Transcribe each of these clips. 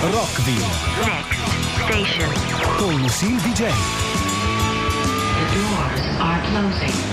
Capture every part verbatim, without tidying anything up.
Rockville. Next station. Con Lucille D J. The doors are closing.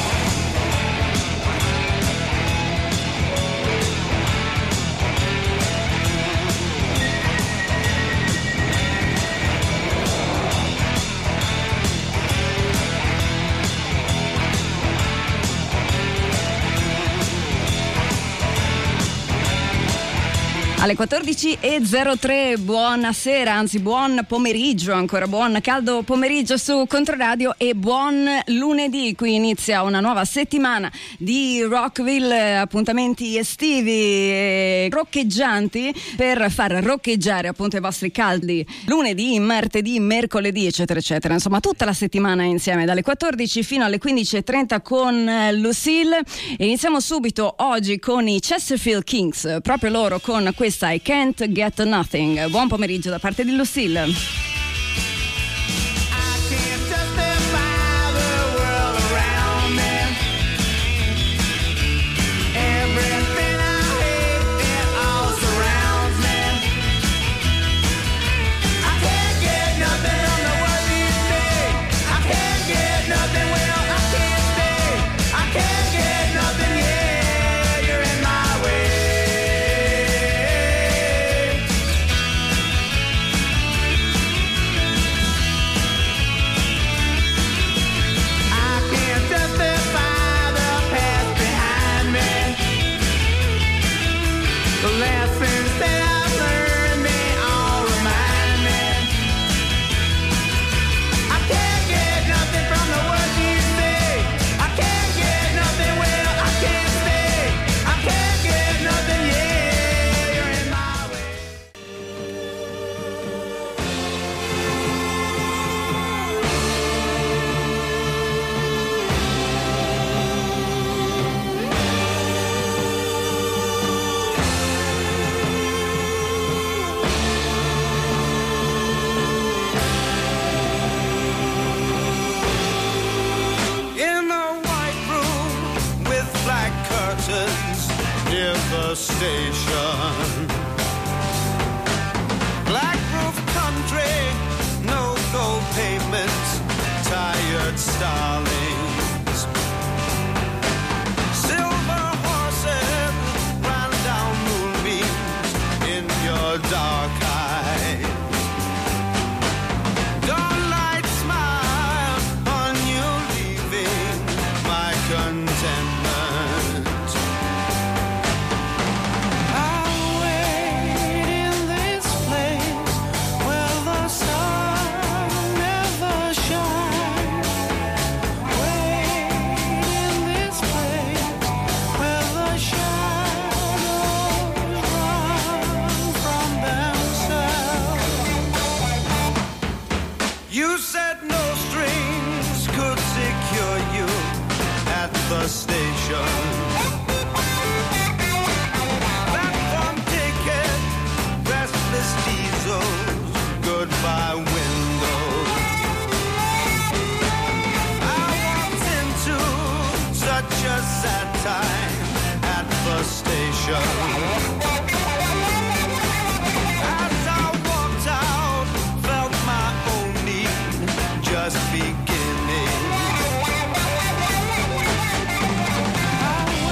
Alle quattordici e zero tre, buonasera, anzi buon pomeriggio, ancora buon caldo pomeriggio su Controradio e buon lunedì. Qui inizia una nuova settimana di Rockville, appuntamenti estivi e roccheggianti per far roccheggiare appunto i vostri caldi lunedì, martedì, mercoledì, eccetera eccetera, insomma tutta la settimana insieme dalle quattordici fino alle quindici e trenta con Lucille. E iniziamo subito oggi con i Chesterfield Kings, proprio loro con questa I Can't Get Nothing. Buon pomeriggio da parte di Lucille. Station, black roof country, no gold pavements, tired starlings, silver horses ran down moonbeams in your dark eyes. Dawnlight smile on you leaving my contentment. The station, platform ticket, restless diesels, goodbye windows. I walked into such a sad time at the station. As I walked out, felt my own need just beginning. I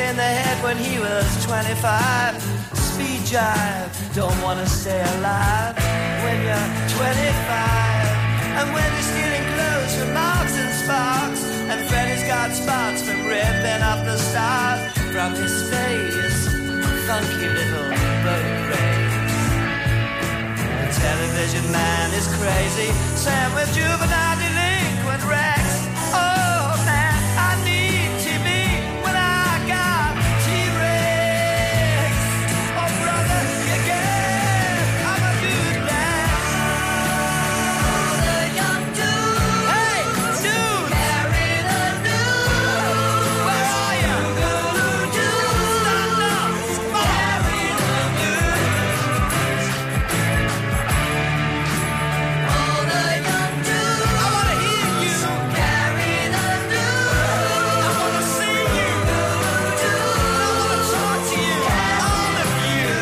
in the head when he was twenty-five. Speed jive, don't wanna stay alive when you're twenty-five. And when you're stealing clothes from Marks and Sparks, and Freddy's got spots from ripping off the stars from his face, funky little boat race. The television man is crazy, Sam with juvenile delinquent Rex. Oh man, I need T V when I got T-Rex. Oh brother, you get, I'm a good man. All the young dudes, hey dudes, carry the news. Where are you? Stand up, carry the news. All the young dudes, I wanna hear you. Carry the news. I wanna see you. I wanna talk to you. All of you.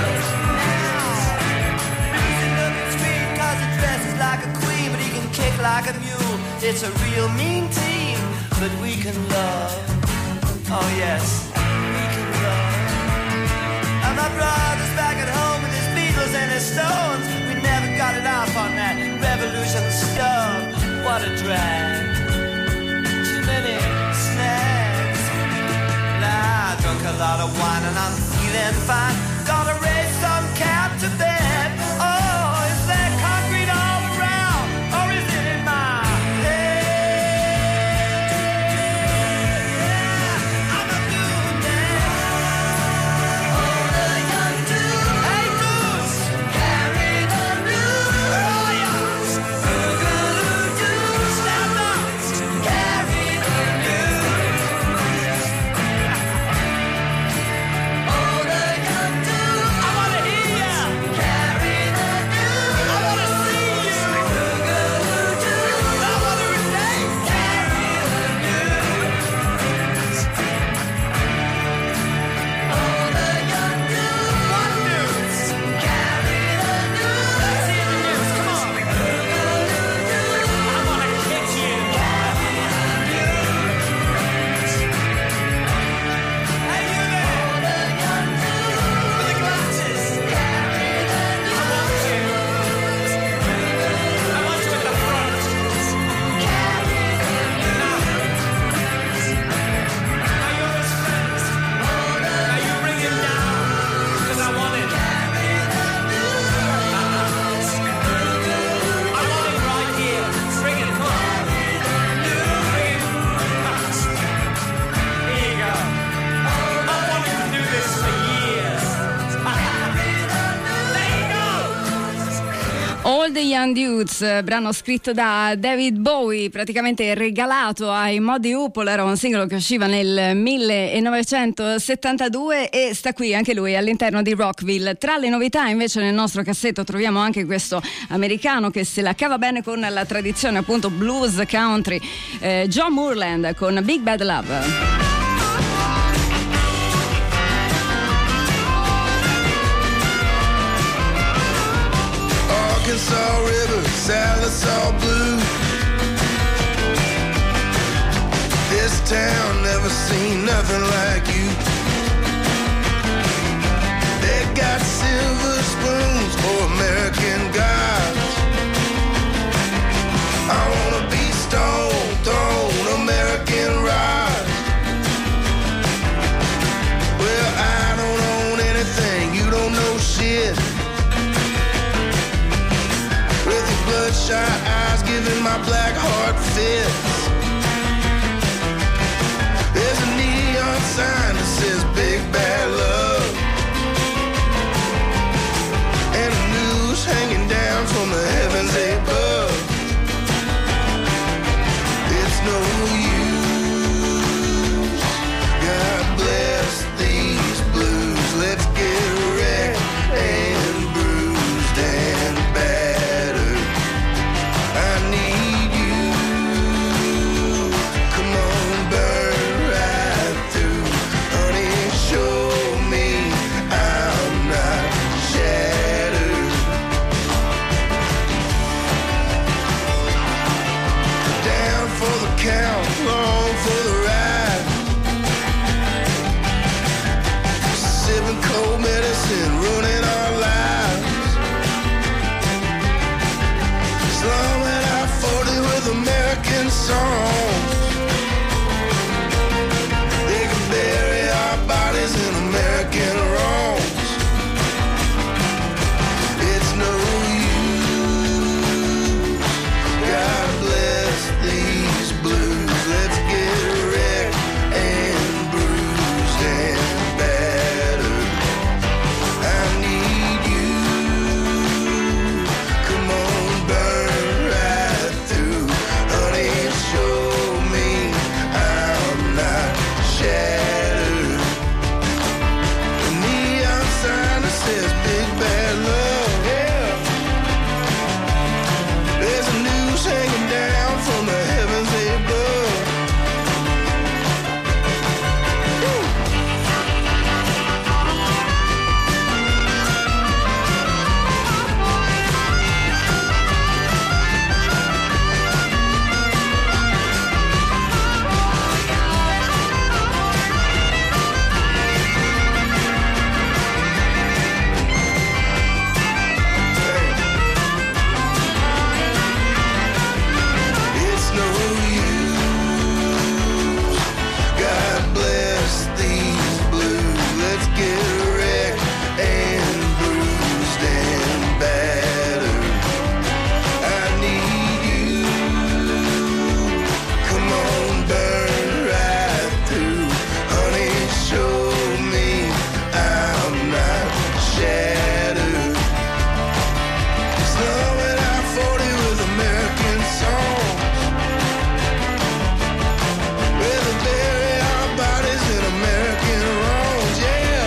Lucy looking sweet 'cause he dresses like a queen, but he can kick like a mule. It's a real mean team, but we can love. Oh yes, we can love. And my brother's back at home with his Beatles and his Stones. We never got it off on that revolution stuff. What a drag. Too many snacks. Nah, I drunk a lot of wine and I'm feeling fine. Gotta raise some cap to bed. Oh, is there concrete all around? Or is it in my head? Yeah, I'm a new man. All the young dudes, hey dudes, carry the news. Where are ya? Boogaloo-doo, stand up, carry the news. All the young dudes, I wanna hear ya. Carry the news. I wanna see you. Boogaloo-doo, I wanna relate. Carry the news. All the young dudes, what news? Carry the news. Let's hear the news. Come on. Boogaloo-doo, I wanna kick you. Carry the news. Hey, you there. All the young dudes with the glasses. Carry the news. I want you. I want you at the front. Carry the news. Now. Now you're his friends. Now you bring him down. 'Cause I want it. Carry the news. I want it right here. Bring it. Come on. Bring it. Here you go. I wanted to do this for years. There you go. All the Young Dudes, eh, brano scritto da David Bowie, praticamente regalato ai Muddy Hoople, era un singolo che usciva nel millenovecentosettantadue e sta qui anche lui all'interno di Rockville. Tra le novità invece nel nostro cassetto troviamo anche questo americano che se la cava bene con la tradizione appunto blues country, eh, John Moorland con Big Bad Love. Arkansas River, Salisal Blue. This town never seen nothing like you. They got silver spoons for American gods. I wanna be stone throne American rods. Well, I don't own anything, you don't know shit. With your bloodshot eyes giving my black heart fits. There's a neon sign that says Big Bad Love, and a noose hanging down from the heavens above. It's no use, God bless these blues. Let's get wrecked and bruised and battered. I need you. Come on, burn right through. Honey, show me I'm not shattered. Down for the count, long for the ride. American songs. They can bury our bodies in American wrongs. It's no use. God bless these blues. Let's get wrecked and bruised and battered. I need you. Come on, burn right through. Honey, show me I'm not shattered. The neon sign that says big bad love, yeah. There's a noose hanging down from the heavens above. Woo. It's no use. God bless these blues. Let's get wrecked and bruised and battered. I need you. Come on, burn right through. Honey, show me I'm not shattered. Slumming out forty with American songs. Where they bury our bodies in American wrongs, yeah.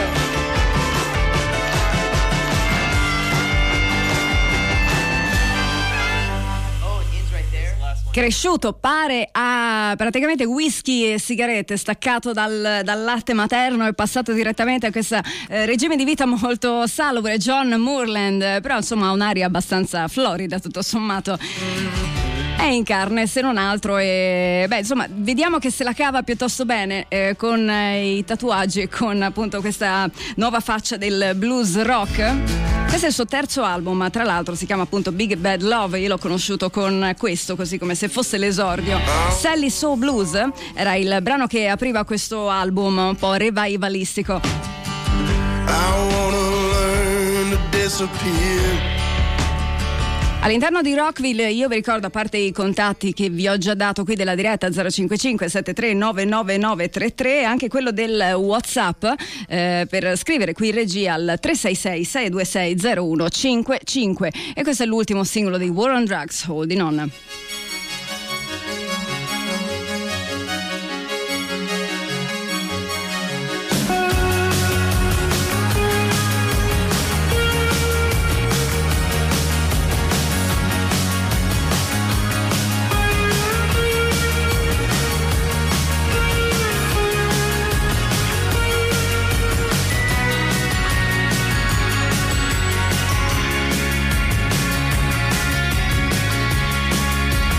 Cresciuto pare a praticamente whisky e sigarette, staccato dal, dal latte materno e passato direttamente a questo eh, regime di vita molto salubre, John Moorland, però insomma ha un'aria abbastanza florida tutto sommato. È in carne se non altro e beh insomma vediamo che se la cava piuttosto bene eh, con eh, i tatuaggi e con appunto questa nuova faccia del blues rock. Questo è il suo terzo album, ma tra l'altro si chiama appunto Big Bad Love. Io l'ho conosciuto con questo, così come se fosse l'esordio. Sally So Blues era il brano che apriva questo album un po' revivalistico. I wanna learn to disappear. All'interno di Rockville io vi ricordo, a parte i contatti che vi ho già dato qui della diretta zero cinque cinque sette tre nove nove nove tre tre, anche quello del WhatsApp eh, per scrivere qui in regia al tre sei sei sei due sei zero uno cinque cinque. E questo è l'ultimo singolo di War on Drugs, Holding On. I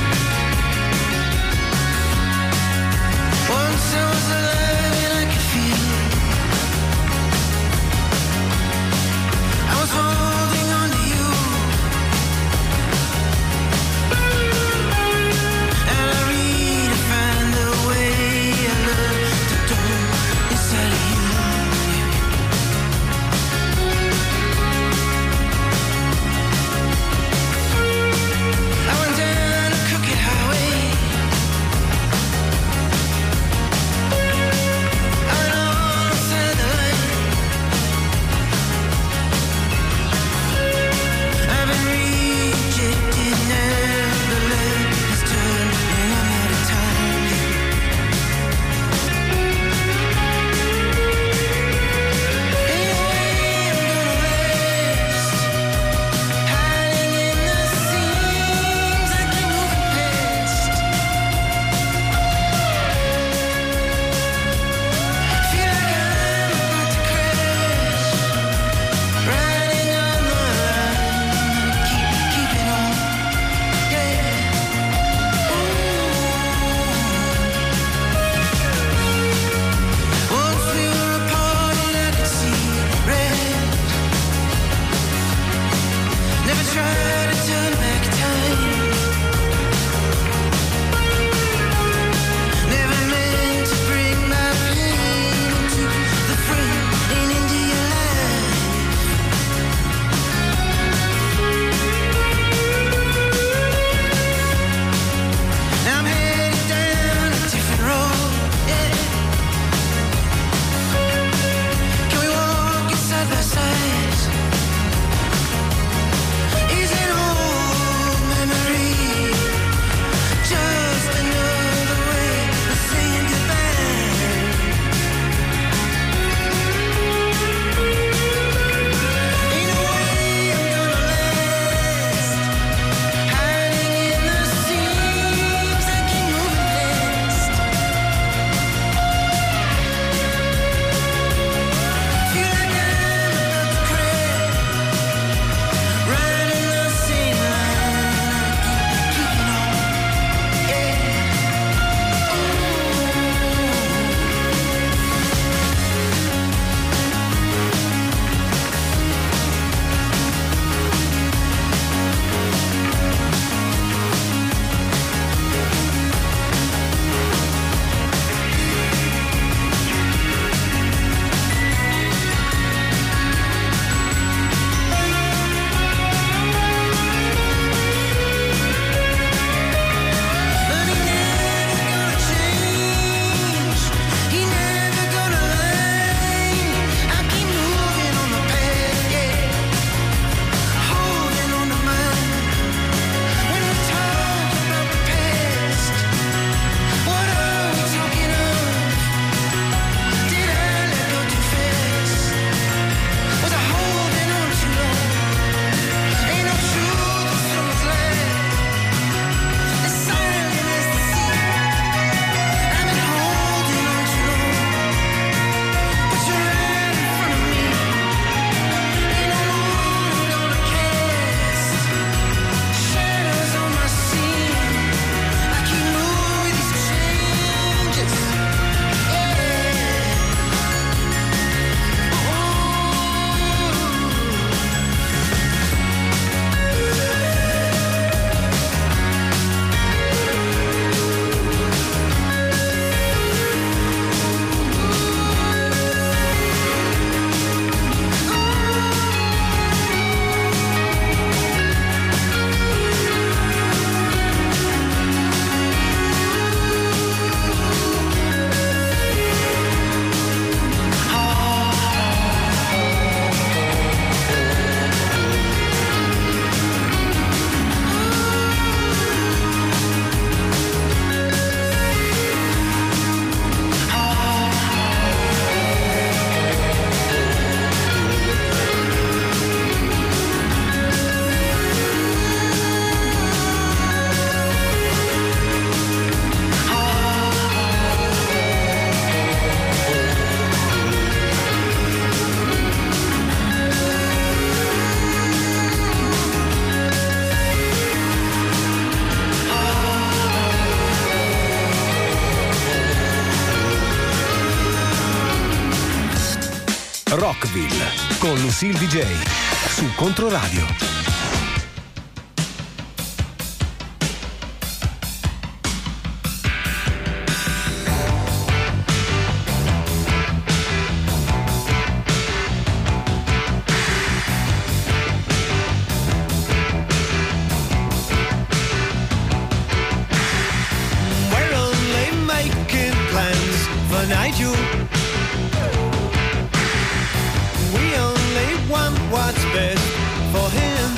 Rockville con Lucille D J su Controradio. Nigel, we only want what's best for him.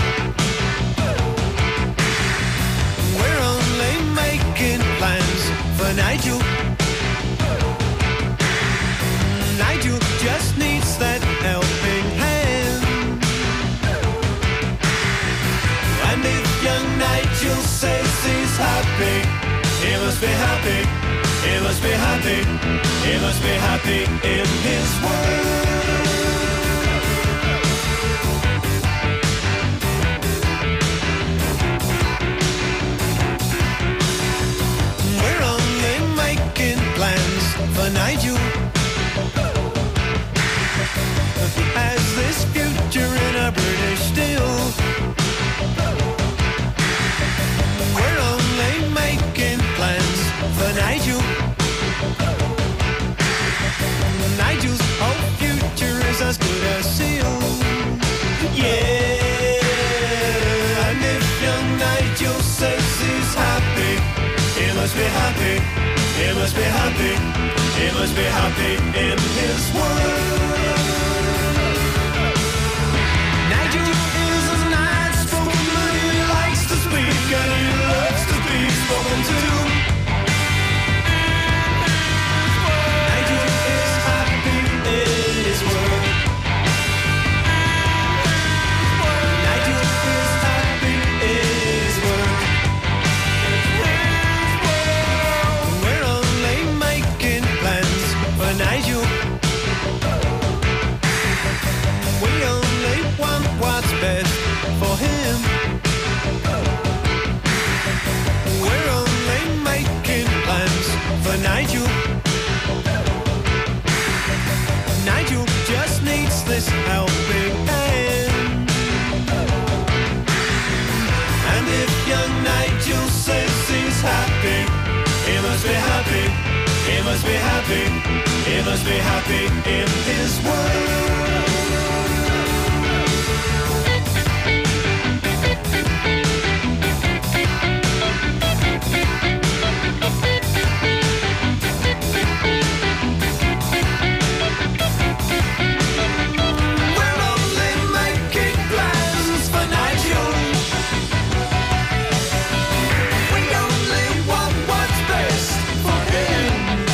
We're only making plans for Nigel. Nigel just needs that helping hand. And if young Nigel says he's happy, he must be happy. He must be happy, he must be happy in his world. We're only making plans for Nigel. Has this future in a British steel. We're only making plans for Nigel. Nigel's whole future is as good as sealed. Yeah, and if young Nigel says he's happy, he must be happy, he must be happy, he must be happy in his world. Nigel is a nice spoken man, he likes to speak and he loves to be spoken to. Nigel, we only want what's best for him. We're only making plans for Nigel. Nigel just needs this helping hand. And if young Nigel says he's happy, he must be happy, he must be happy. He must be happy in his world. We're only making plans for Nigel. We only want what's best for him.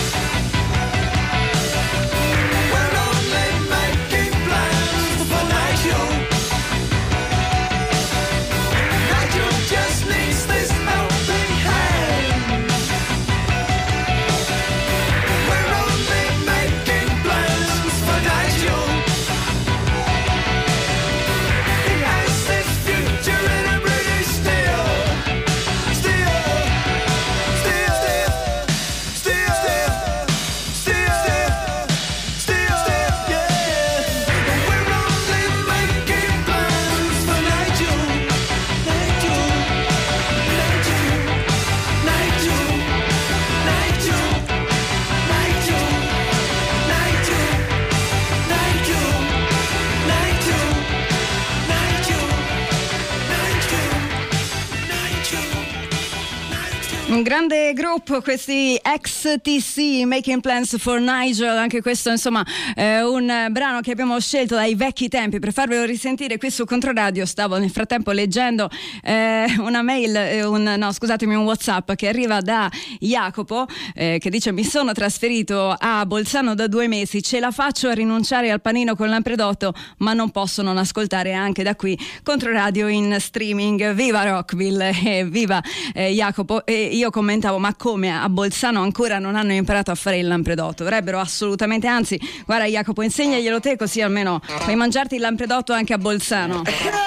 Un grande gruppo, questi X T C, Making Plans for Nigel. Anche questo insomma è un brano che abbiamo scelto dai vecchi tempi per farvelo risentire qui su Controradio. Stavo nel frattempo leggendo eh, una mail, eh, un, no scusatemi un WhatsApp che arriva da Jacopo eh, che dice: mi sono trasferito a Bolzano da due mesi, ce la faccio a rinunciare al panino con l'ampredotto, ma non posso non ascoltare anche da qui Controradio in streaming. Viva Rockville e viva eh, Jacopo. E io commentavo: ma come a Bolzano ancora non hanno imparato a fare il lampredotto? Dovrebbero assolutamente, anzi guarda Jacopo, insegnaglielo te così almeno puoi mangiarti il lampredotto anche a Bolzano.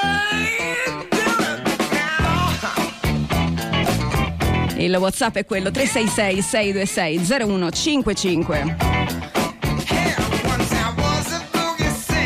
Il WhatsApp è quello tre sei sei sei due sei zero uno cinque cinque.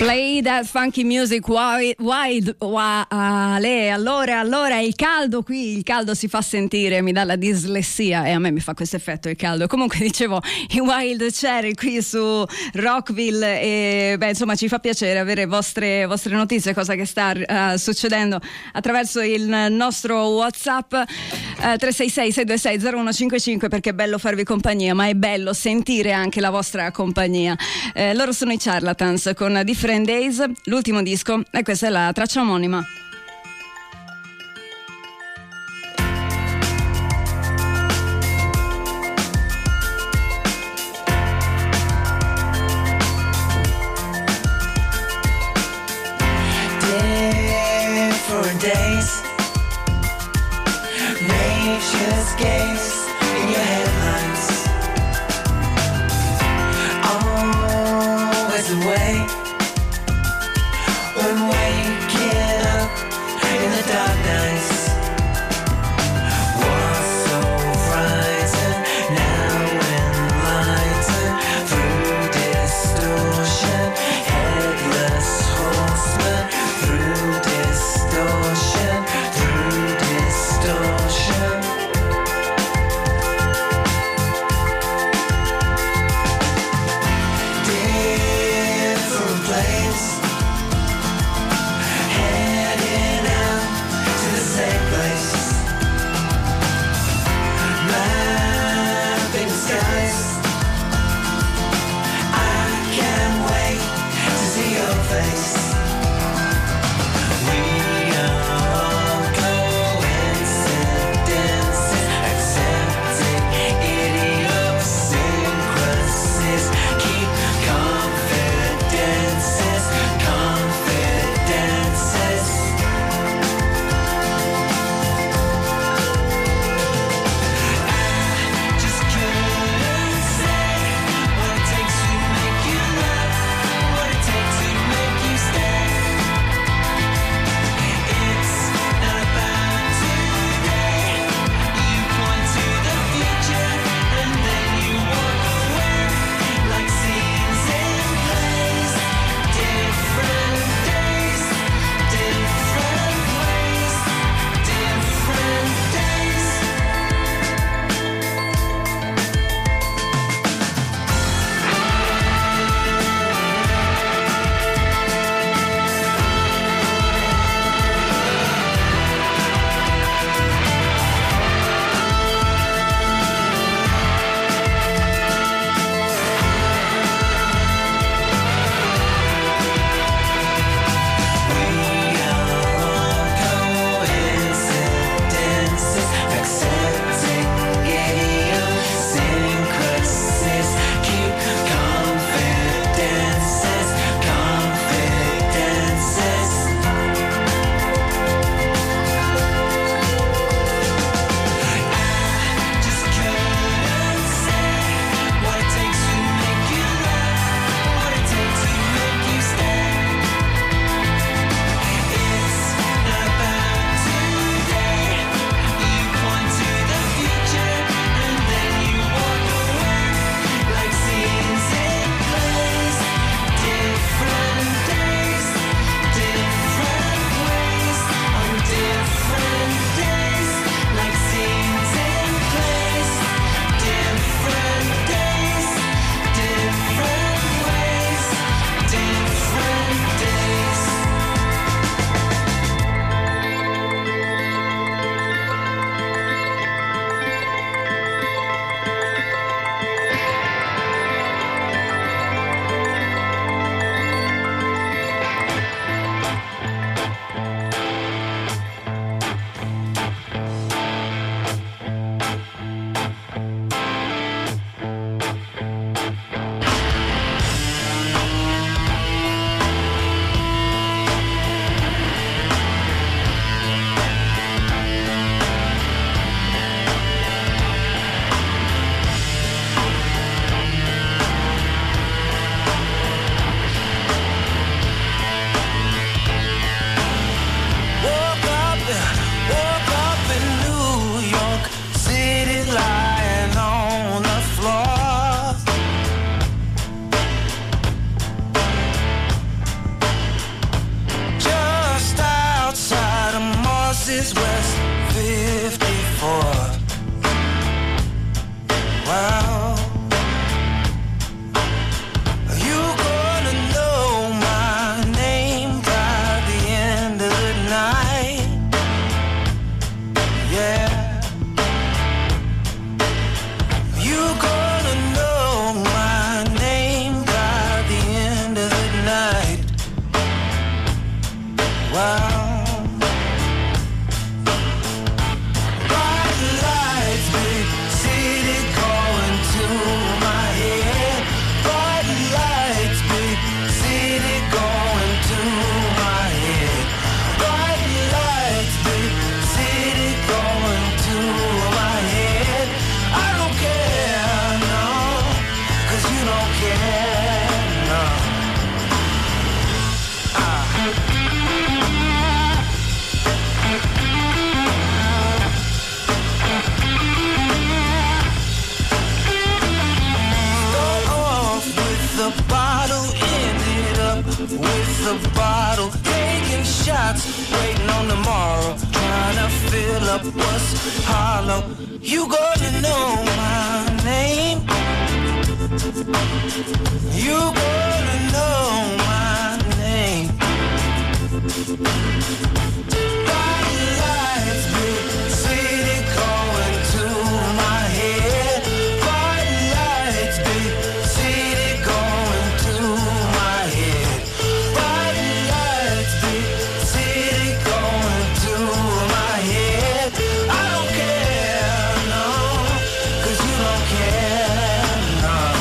Play that funky music wild, wild wa, ale. Allora, allora il caldo qui, il caldo si fa sentire, mi dà la dislessia e a me mi fa questo effetto il caldo. Comunque dicevo, i Wild Cherry qui su Rockville e beh, insomma ci fa piacere avere vostre, vostre notizie, cosa che sta uh, succedendo attraverso il nostro WhatsApp uh, tre sei sei sei due sei zero uno cinque cinque, perché è bello farvi compagnia, ma è bello sentire anche la vostra compagnia. Eh, loro sono i Charlatans con Different Days, l'ultimo disco, e questa è la traccia omonima. Different days, nature's gaze in your headlines, always away. When waking up with a bottle, taking shots, waiting on tomorrow, trying to fill up what's hollow. You gonna know my name. You gonna know my name. Bright lights, big city going to my head. Bright lights, big city going to my head. Bright lights, big city going to my head. I don't care, no, 'cause you don't care, no.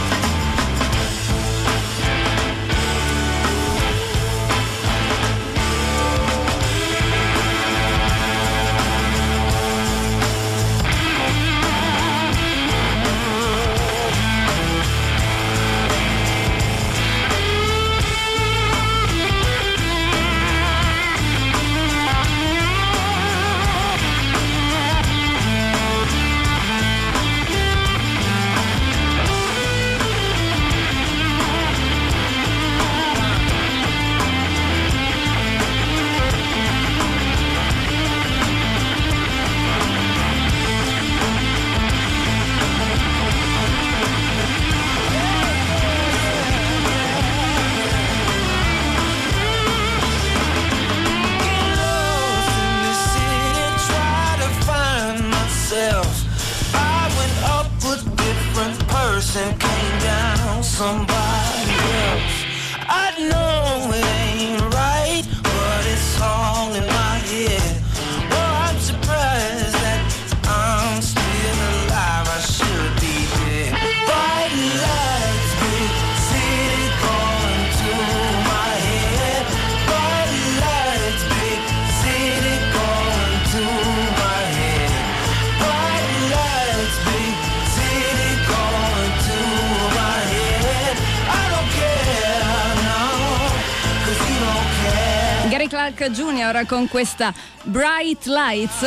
And came down somebody else. I know it ain't right, but it's all in my head. Oh, I'm surprised that I'm still alive. I should be dead. Bright lights, big city going to my head. Bright lights, big city going to my head. Bright lights, big city going to my head. I don't care, no, 'cause you don't care. Gary Clark Junior con questa Bright Lights.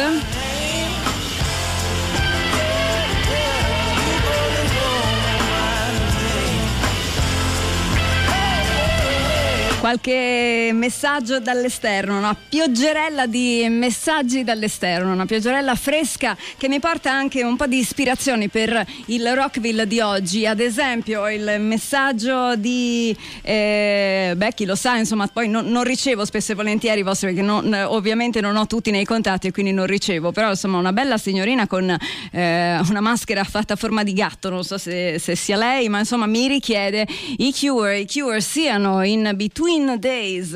Qualche messaggio dall'esterno, una pioggerella di messaggi dall'esterno, una pioggerella fresca che mi porta anche un po' di ispirazioni per il Rockville di oggi. Ad esempio il messaggio di eh, beh, chi lo sa, insomma, poi non, non ricevo spesso e volentieri i vostri, perché non, ovviamente non ho tutti nei contatti e quindi non ricevo, però insomma una bella signorina con eh, una maschera fatta a forma di gatto, non so se, se sia lei, ma insomma mi richiede i Cure, i Cure siano in Between Days.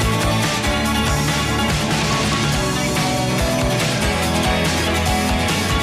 I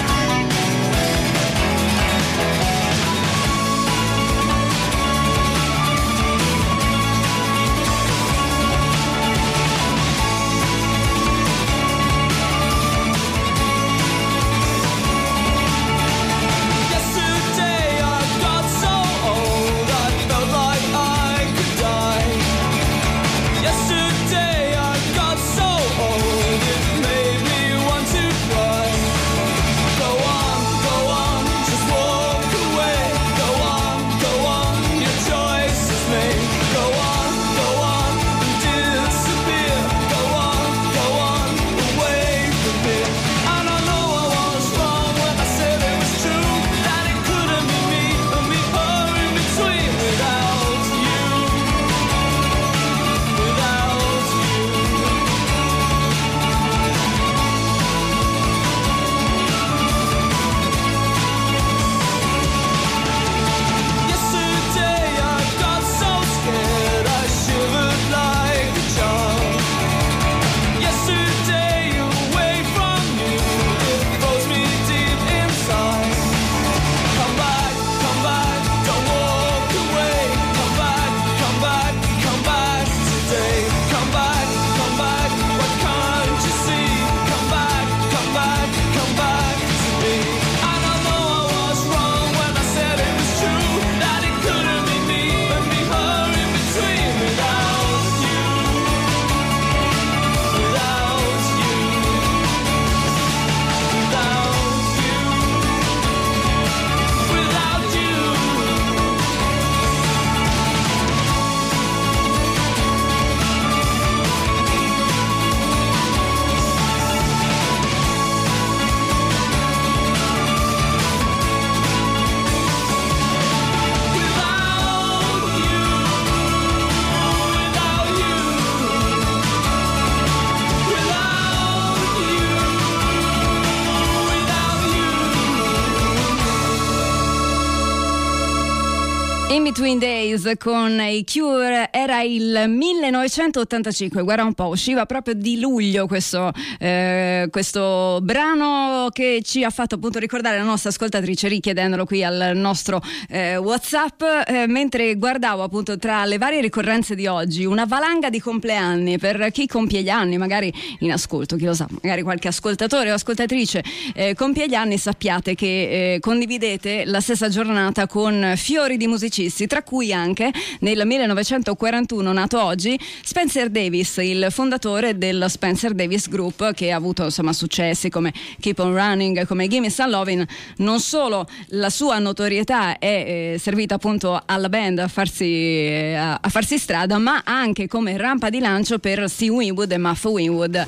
Between Days con i Cure. Era il millenovecentottantacinque, guarda un po', usciva proprio di luglio questo, eh, questo brano che ci ha fatto appunto ricordare la nostra ascoltatrice richiedendolo qui al nostro eh, WhatsApp, eh, mentre guardavo appunto tra le varie ricorrenze di oggi una valanga di compleanni per chi compie gli anni, magari in ascolto, chi lo sa, magari qualche ascoltatore o ascoltatrice eh, compie gli anni. Sappiate che eh, condividete la stessa giornata con fiori di musicisti, tra cui anche nel millenovecentoquarantuno, nato oggi, Spencer Davis, il fondatore del Spencer Davis Group, che ha avuto insomma successi come Keep on Running, come Gimme Some Lovin'. Non solo la sua notorietà è eh, servita appunto alla band a farsi, eh, a farsi strada, ma anche come rampa di lancio per Steve Winwood e Muff Winwood.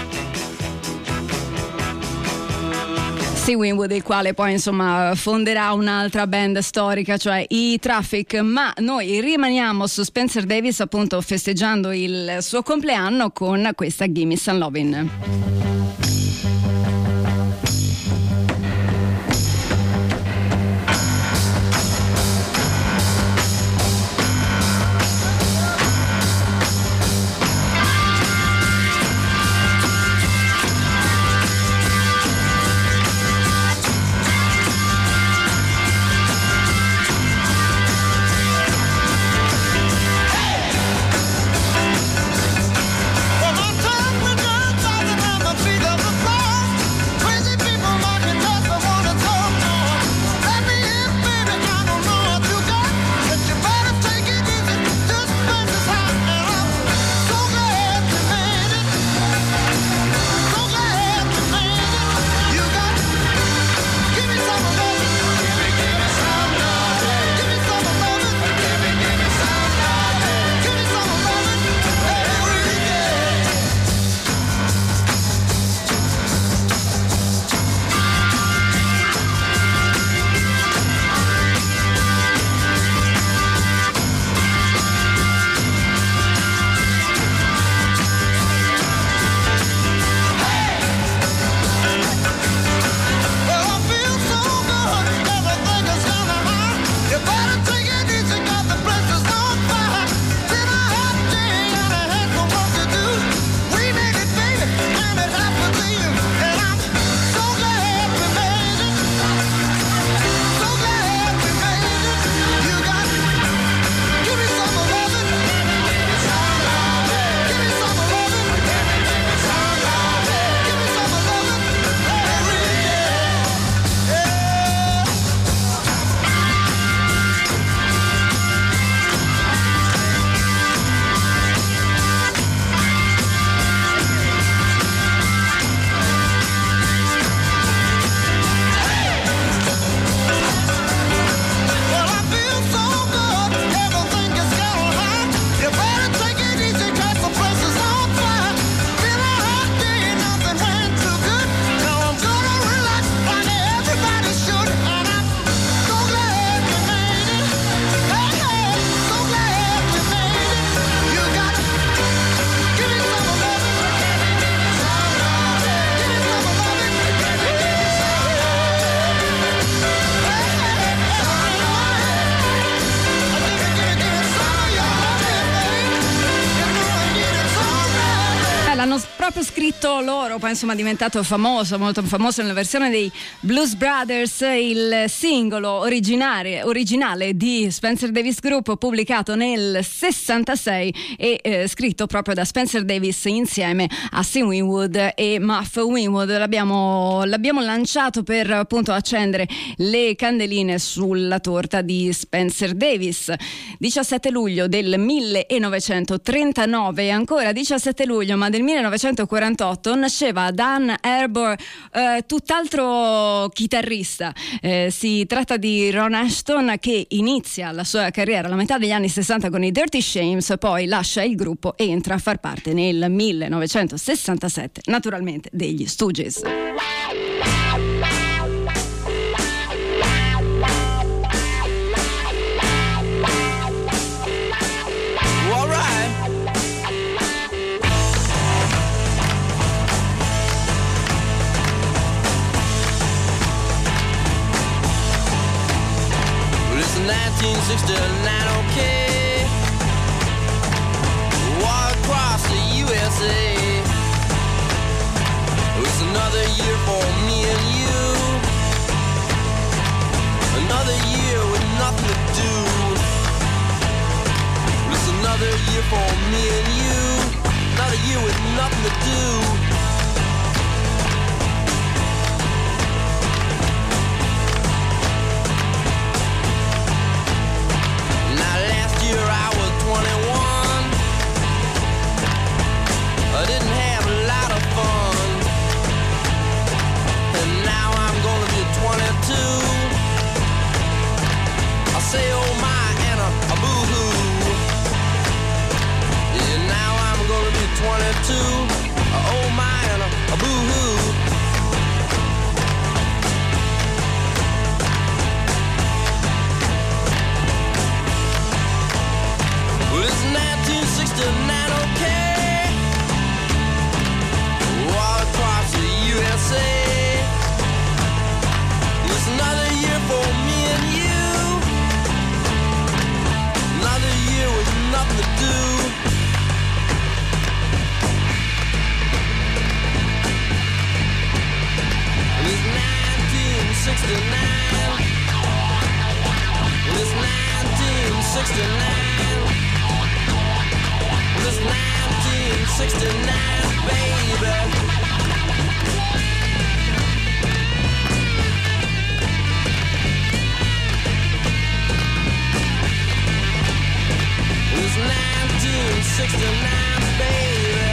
Winwood, il quale poi insomma fonderà un'altra band storica, cioè i Traffic. Ma noi rimaniamo su Spencer Davis, appunto festeggiando il suo compleanno con questa Gimme Some Lovin'. Proprio scritto loro, poi insomma è diventato famoso, molto famoso nella versione dei Blues Brothers, il singolo originale, originale di Spencer Davis Group, pubblicato nel sessantasei e eh, scritto proprio da Spencer Davis insieme a Steve Winwood e Muff Winwood. L'abbiamo, l'abbiamo lanciato per appunto accendere le candeline sulla torta di Spencer Davis. diciassette luglio del millenovecentotrentanove, ancora diciassette luglio ma del millenovecentoquarantotto nasceva Dan Arbor, eh, tutt'altro chitarrista. Eh, si tratta di Ron Ashton, che inizia la sua carriera alla metà degli anni sessanta con i Dirty Shames, poi lascia il gruppo e entra a far parte nel millenovecentosessantasette naturalmente degli Stooges. nineteen sixty-nine, okay. Walk across the U S A. It was another year for me and you. Another year with nothing to do. It was another year for me and you. Another year with nothing to do. I was twenty-one. I didn't have a lot of fun. And now I'm gonna be twenty-two. I say oh my and a, a boo-hoo. Yeah, now I'm gonna be twenty-two. Oh my and a, a boo-hoo. Well, it's nineteen sixty-nine, okay. All across the U S A. It's another year for me and you. Another year with nothing to do. It's nineteen sixty-nine. It's nineteen sixty-nine. It's nineteen sixty-nine, baby. It's nineteen sixty-nine, baby.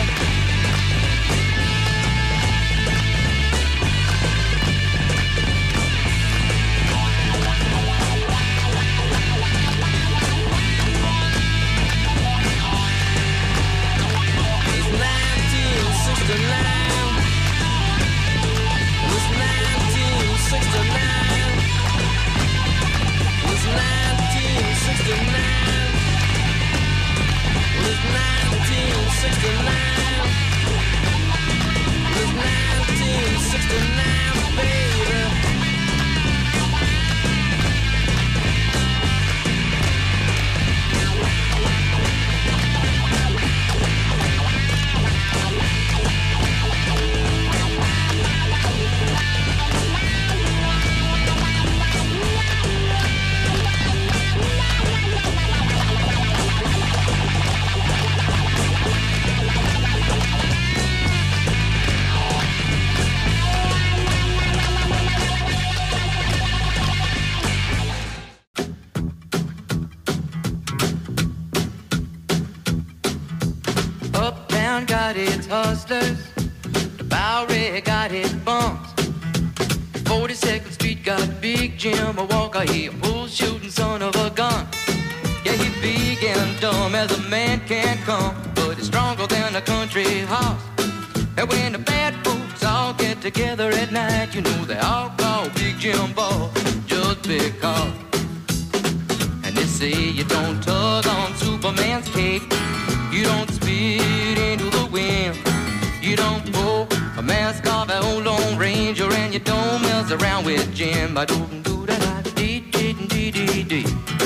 Got its hustlers, the Bowery got its bums. forty-second Street got Big Jim, a Walker, he a bull shooting son of a gun. Yeah, he big and dumb as a man can come, but he's stronger than a country horse. And when the bad folks all get together at night, you know they all call Big Jim Boss just because. And they say you don't tug on Superman's cape, you don't spit into the wind, you don't pull a mask off an old Lone Ranger, and you don't mess around with Jim. I don't do that, dee dee dee dee dee.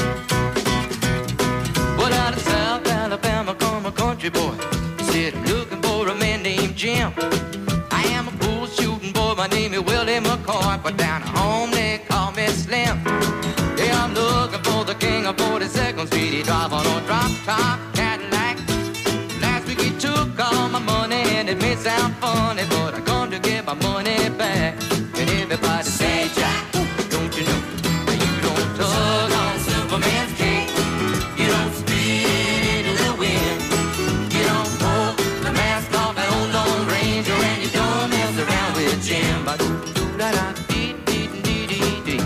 Well, out of South Alabama come a country boy, he said I'm looking for a man named Jim. I am a bull shooting boy, my name is Willie McCoy, but down at home they call me Slim. Yeah, I'm looking for the king of forty-second Street, he drive on a drop top Cadillac. He took all my money and it may sound funny, but I come to get my money back. And everybody say, Jack, don't you know that you don't tug on Superman's cape, you don't spit into the wind, you don't pull the mask off an old Lone Ranger, and you don't mess around with Jim. But do da da dee dee dee dee dee.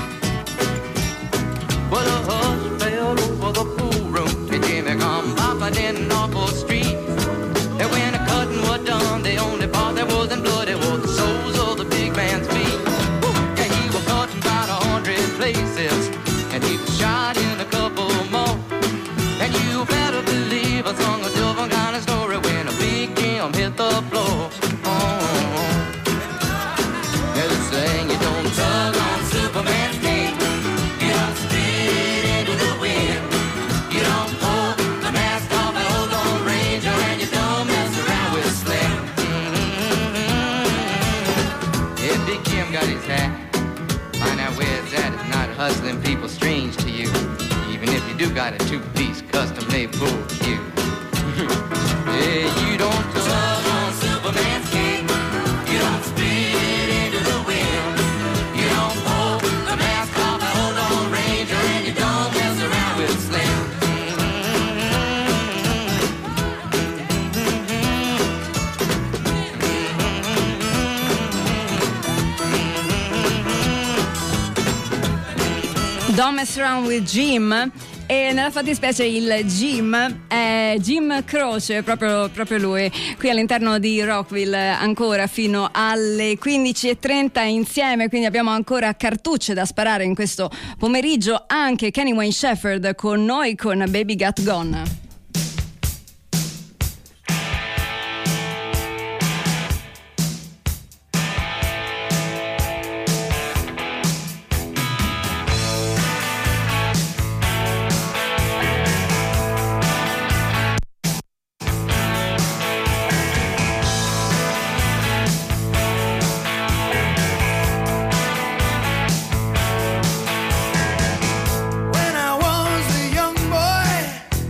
Well, a hush fell over the pool room, and Jimmy come popping in off the street. And when the cutting was done, the only part that wasn't bloody was the soles of the big man's feet. Yeah, he was cutting about a hundred places, and he was shot in a couple more. And you better believe I sung a different kind of story when a big Jim hit the floor. Oh, yeah, they say got a two-piece custom-made for you. Yeah, you don't tug on Superman's cape. You don't spit into the wind. You don't pull the mask off and hold on Ranger, and you don't mess around with Slim. Don't Mess Around with Jim. E nella fattispecie il Jim è Jim Croce, proprio, proprio lui, qui all'interno di Rockville ancora fino alle quindici e trenta insieme, quindi abbiamo ancora cartucce da sparare in questo pomeriggio. Anche Kenny Wayne Shepherd con noi con Baby Got Gone. When I was a young boy,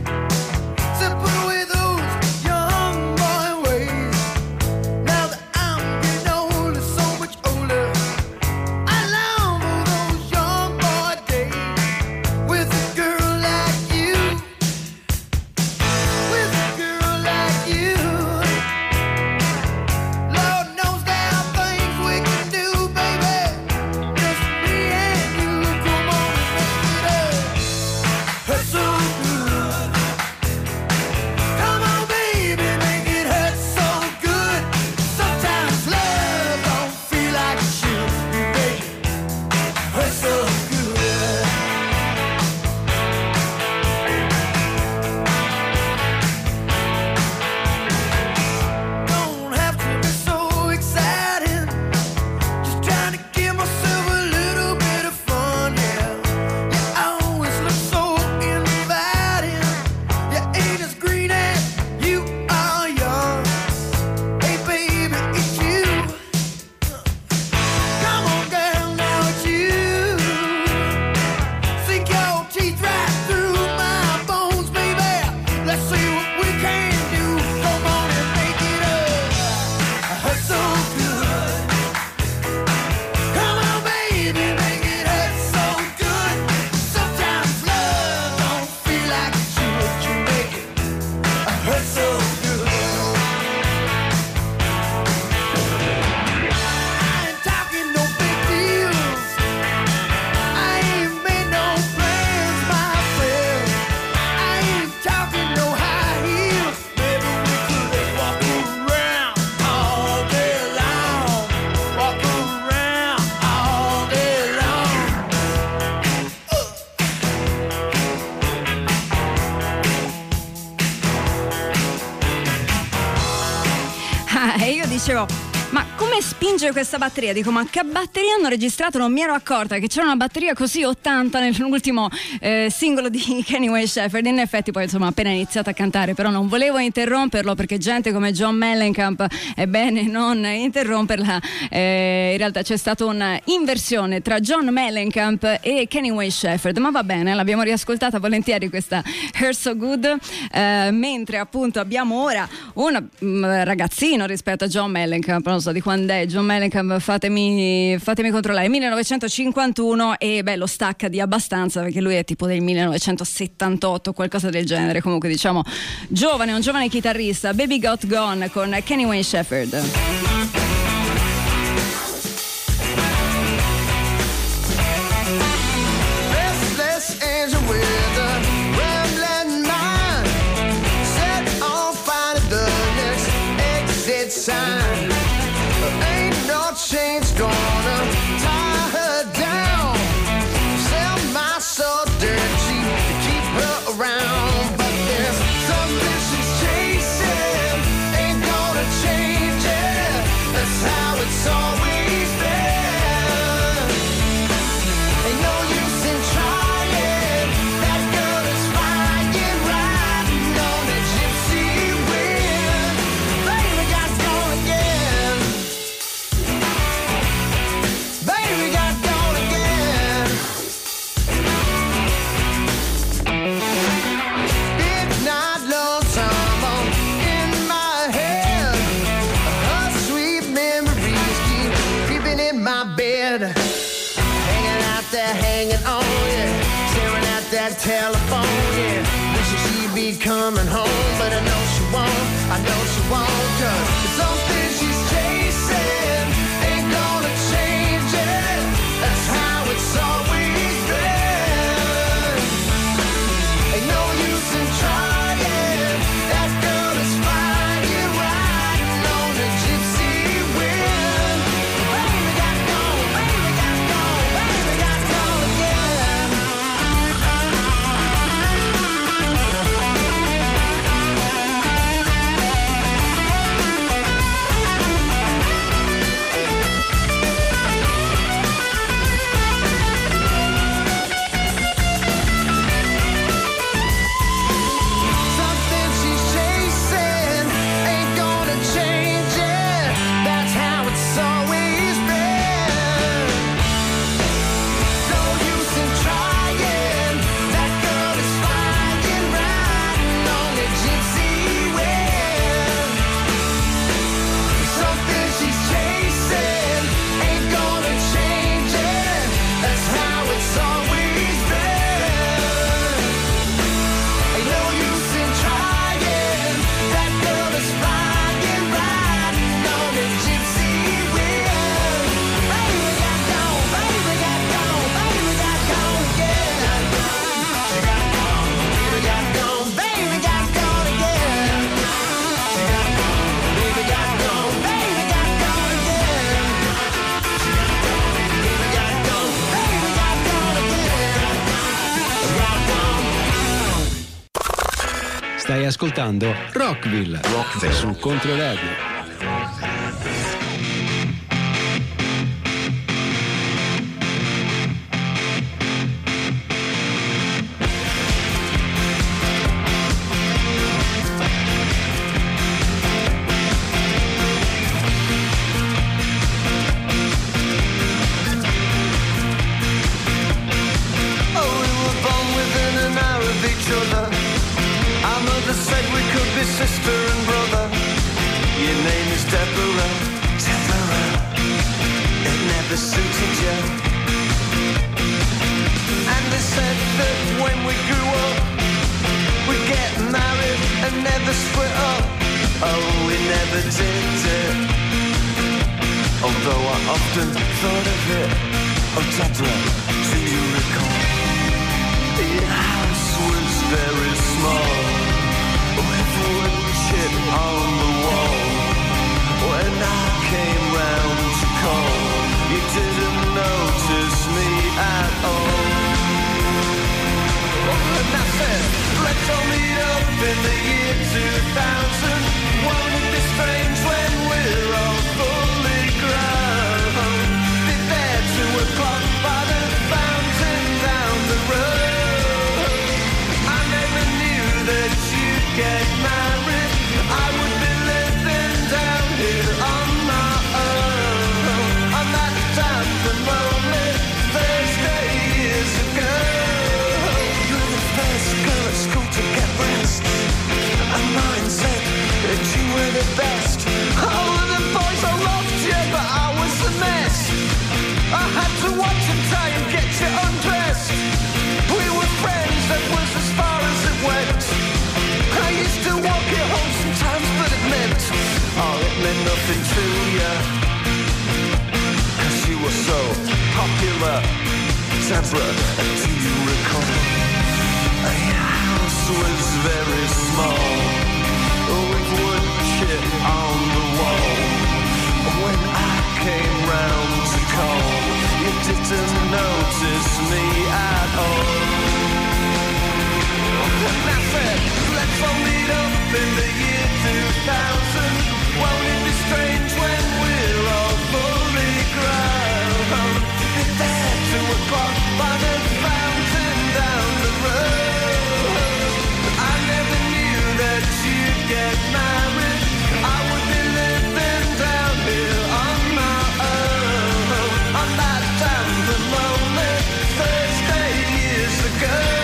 dicevo, ma come spinge questa batteria? Dico, ma che batteria hanno registrato? Non mi ero accorta che c'era una batteria così ottanta nell'ultimo eh, singolo di Kenny Wayne Shepherd. In effetti poi insomma appena iniziato a cantare, però non volevo interromperlo perché gente come John Mellencamp è bene non interromperla. Eh, in realtà c'è stata un'inversione tra John Mellencamp e Kenny Wayne Shepherd, ma va bene, l'abbiamo riascoltata volentieri questa Her So Good, eh, mentre appunto abbiamo ora un um, ragazzino rispetto a John Mellencamp, non so di quando è John Mellencamp, fatemi, fatemi controllare, millenovecentocinquantuno, e beh, lo stacca di abbastanza perché lui è tipo del millenovecentosettantotto, qualcosa del genere, comunque diciamo giovane, un giovane chitarrista. Baby Got Gone con Kenny Wayne Shepherd. Sign. Ain't no change gonna tie her down. Sell my soul dirt cheap to keep her around. But there's something she's chasing, ain't gonna change it. That's how it's always been. Ain't no use in trying. That girl is flying, riding on a gypsy wind. Baby got gonna get there hanging on, yeah, staring at that telephone, yeah, wishing she'd be coming home, but I know she won't, I know she won't, cause it's something she's chasing, ain't gonna change it, that's how it's always been, ain't no use in trying, that girl is flying, riding on a gypsy wind, baby got gone, baby got gone, baby got gone again. Something she's chasing ain't gonna change it. That's how it's always been. No use in trying. That girl is flying, riding on a gypsy wind. Something she's chasing ain't gonna change it. That's how it's always been. Ain't no use in trying. That girl is flying, riding on a gypsy wind. Baby got gone, baby got gone, baby got gone again. She got gone, baby got gone, baby got gone again. She got gone, baby got gone, baby got gone again. She got gone, baby got gone, baby got gone again. Got gone. Stai ascoltando Rockville, Rockville su Controradio. Oh, we were born within an hour of each other. Our mother said we could be sister and brother. Your name is Deborah, Deborah. It never suited you. And they said that when we grew up, we'd get married and never split up. Oh, we never did it. Although I often thought of it. Oh, Deborah, do you recall? Your house was very small, with wood chip on the wall. When I came round to call, you didn't notice me at all. And I said, let's all meet up in the year two thousand. Won't it be strange when we're all fully grown? Be there two o'clock by the fountain down the road. I never knew that you'd get married. I would be living down here on my own. On that damp and lonely Thursday years ago. You were the first girl at school to get breast, and mine said that you were the best. All of the boys I loved you, but I was the mess. I had to watch and try and get you undressed. We were friends, that was as far as it went. I used to walk you home sometimes, but it meant, oh, it meant nothing to you. Cause you were so popular. Deborah, do you recall? Your house was very small, with wood chip on the wall. When I came round to call, you didn't notice me at all. And I said, let's all meet up in the year two thousand. Won't it be strange when we're all fully grown? Be there two o'clock by the fountain down the road. I never knew that you'd get married. I would be living down here on my own. On that damn and lonely Thursday years ago.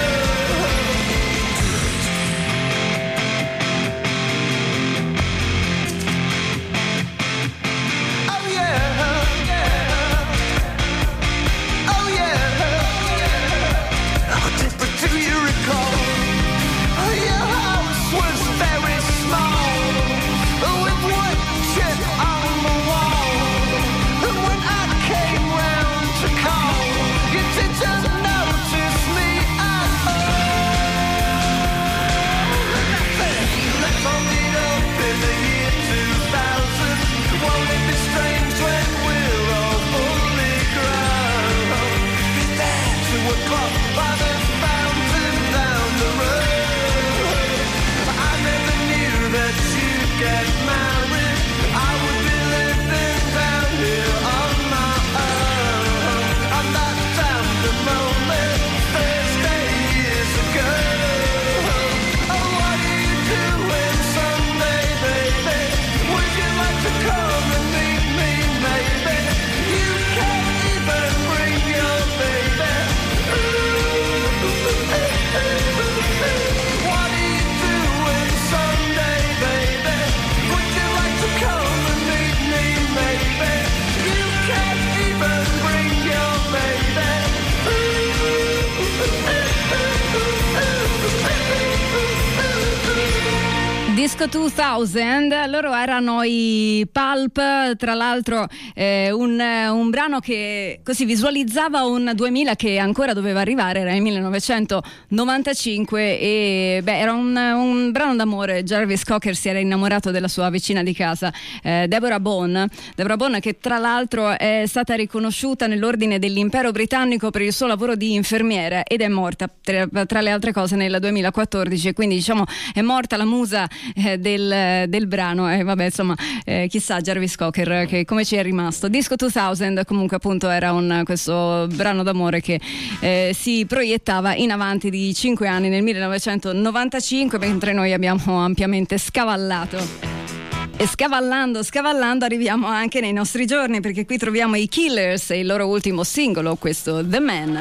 Disco duemila, loro erano i Pulp, tra l'altro eh, un, un brano che così visualizzava un duemila che ancora doveva arrivare, era il millenovecentonovantacinque e beh, era un, un brano d'amore. Jarvis Cocker si era innamorato della sua vicina di casa, eh, Deborah Bone, Deborah Bone che tra l'altro è stata riconosciuta nell'ordine dell'impero britannico per il suo lavoro di infermiera ed è morta tra, tra le altre cose nel duemilaquattordici, quindi diciamo è morta la musa eh, del, del brano e eh, vabbè insomma eh, chissà Jarvis Cocker che come ci è rimasto. Disco duemila comunque appunto era un, questo brano d'amore che eh, si proiettava in avanti di cinque anni nel millenovecentonovantacinque, mentre noi abbiamo ampiamente scavallato. E scavallando, scavallando arriviamo anche nei nostri giorni, perché qui troviamo i Killers e il loro ultimo singolo, questo The Man.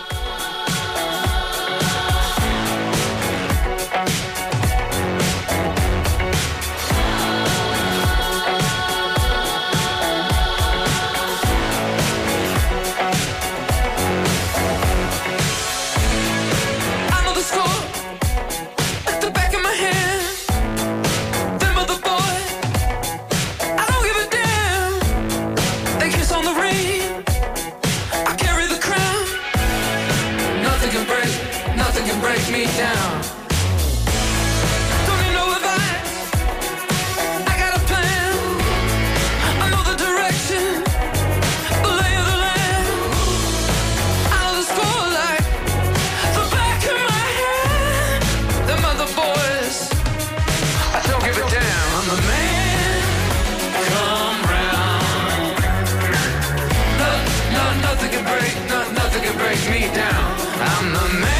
Me down. Don't need no advice. I got a plan. I know the direction, the lay of the land. I know the score like the back of my hand. Them other boys, I don't give a damn. I'm the man. Come round. No, no, nothing can break, no, nothing can break me down. I'm the man.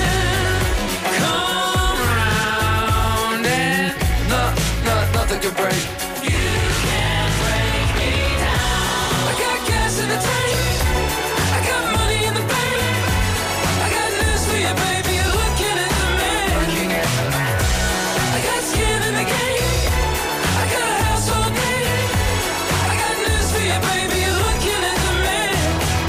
Nothing can break. You can't break me down. I got gas in the tank. I got money in the bank. I got news for you, baby. You're looking at the man. Looking at the man. I got skin in the game. I got a household name. I got news for you, baby. You're looking at the man.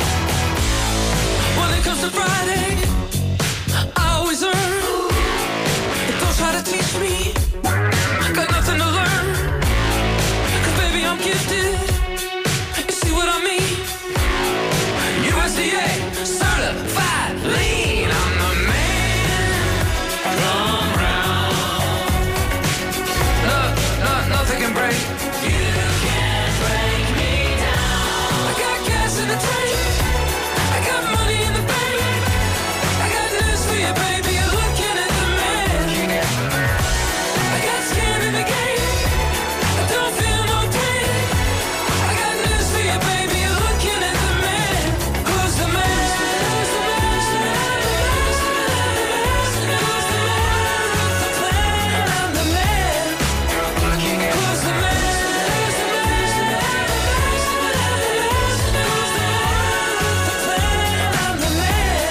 When it comes to Friday, I always earn. Don't try to teach me. Got nothing to learn, 'cause baby I'm gifted, you see what I mean? U S D A certified lean, I'm the man. Come round. No, no, nothing can break. You can't break me down. I got gas in the tank. I got money in the bank. I got news for you, baby. You're looking at the man. Looking at the man. I got skin in the game. I don't feel no pain. I got news for you, baby. You're looking at the man. Who's the man? Who's the man? Who's the man? Who's the man? Who's the man with the plan? I'm the man. Looking at who's the man? Who's the man? Who's the man? Who's the man with the plan? I'm the man.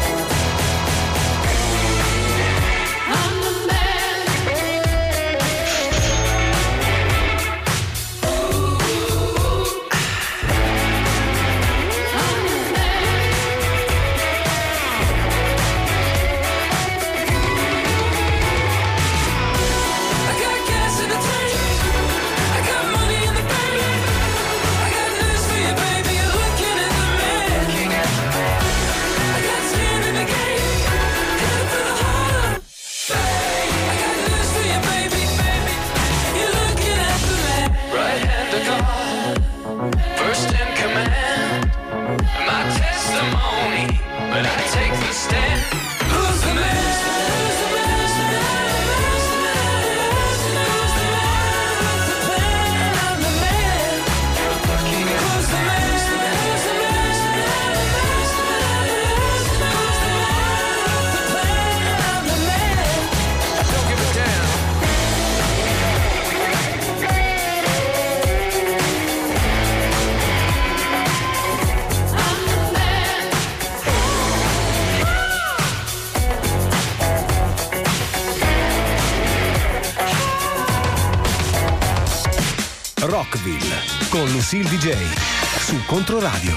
I'm the man. I got gas in the tank. I got money in the bank. I got news for you, baby. You're looking at the man. Looking at the man. I got skin in the game. Headed for the heart. I got news for you, baby, baby. You're looking at the man. Right hand to God, first in command. My testimony, but I take the stand. Who's the man? Who's the man? Who's the man? Who's the man? Who's the man with the plan? I'm the man. Looking at who's the man? Who's the man? Who's the man? Who's the man? Who's the man with the plan? I'm the man. I don't give a damn. I'm the man. Rockville con Lucille D J su Controradio.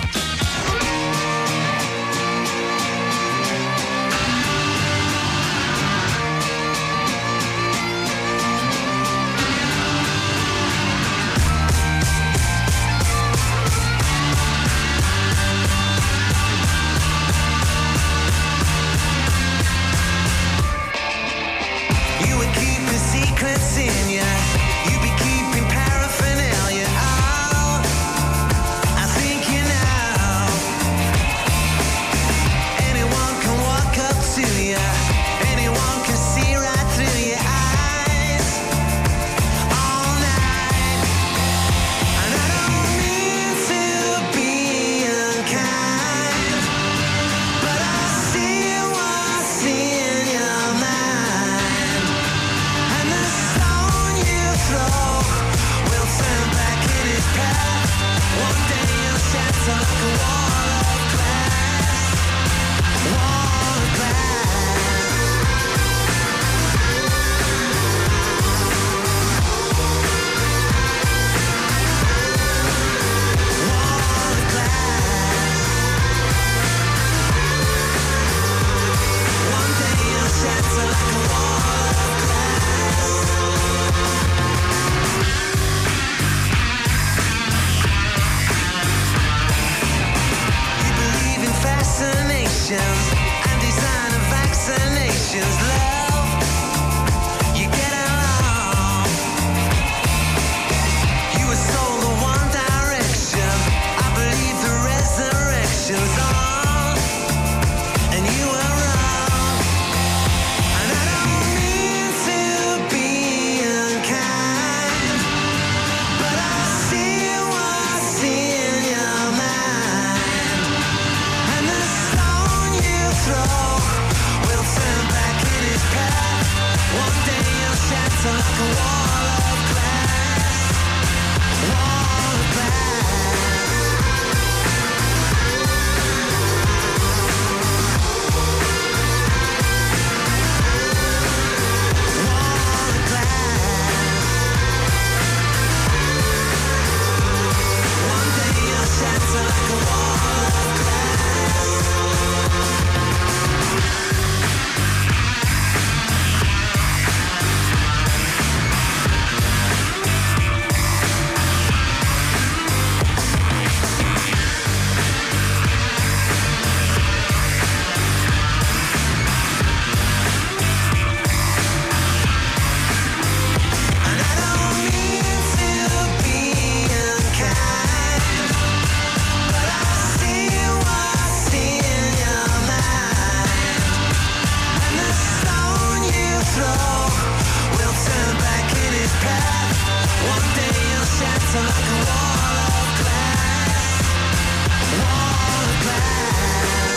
like a wall of glass, wall of glass.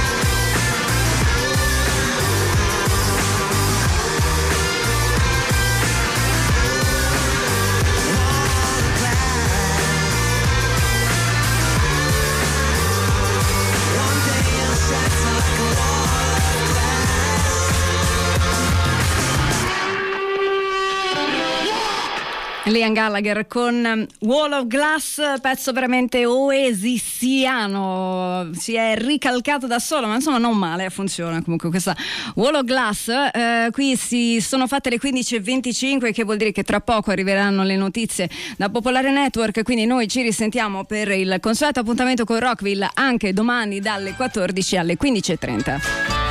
Wall of glass. One day you'll set like a wall of glass. Liam Gallagher con Wall of Glass, pezzo veramente oasisiano, si è ricalcato da solo, ma insomma non male, funziona comunque questa Wall of Glass. Eh, qui si sono fatte le quindici e venticinque, che vuol dire che tra poco arriveranno le notizie da Popolare Network, quindi noi ci risentiamo per il consueto appuntamento con Rockville anche domani dalle quattordici alle quindici e trenta.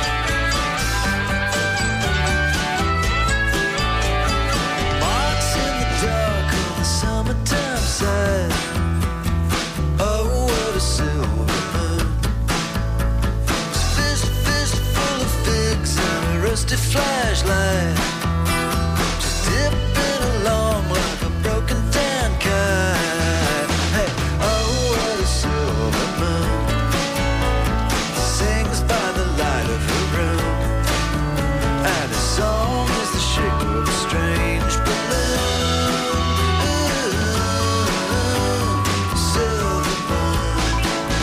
Marks in the dark on the summertime side. Oh, what a silver moon. Fist, fist full of figs and a rusty flashlight. Just dipping along like a broken tan kite. Hey, oh, what a silver moon. Sings by the light of her room. And the song is the shape of a strange balloon. Ooh, silver moon.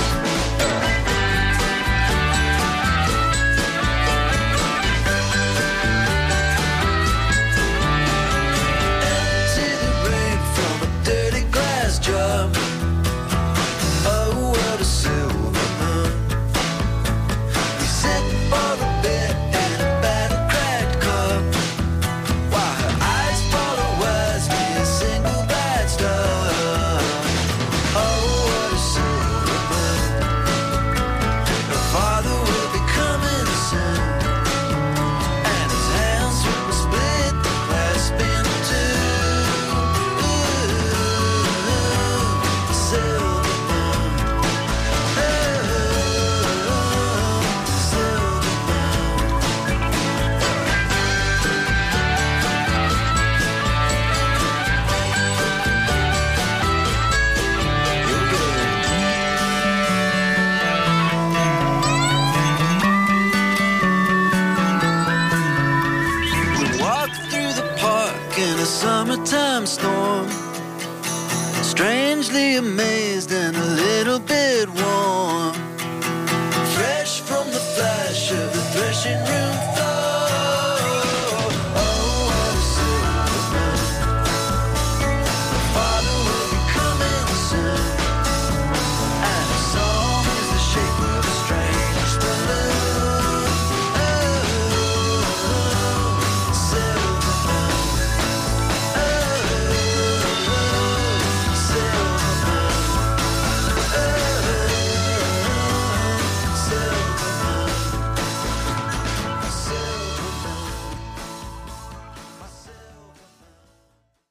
Empty the rain from a dirty glass jar. Oh, what a silver moon. We sit on a bed in a battle-cracked car, while her eyes follow wisely a single bright star. Oh, what a silver moon. Her father will be coming soon, and his hands will split the clasp in two. Ooh, silver moon. Oh, silver We walked through the park in a summertime storm, strangely amazed and a little bit warm, fresh from the flash of the threshing room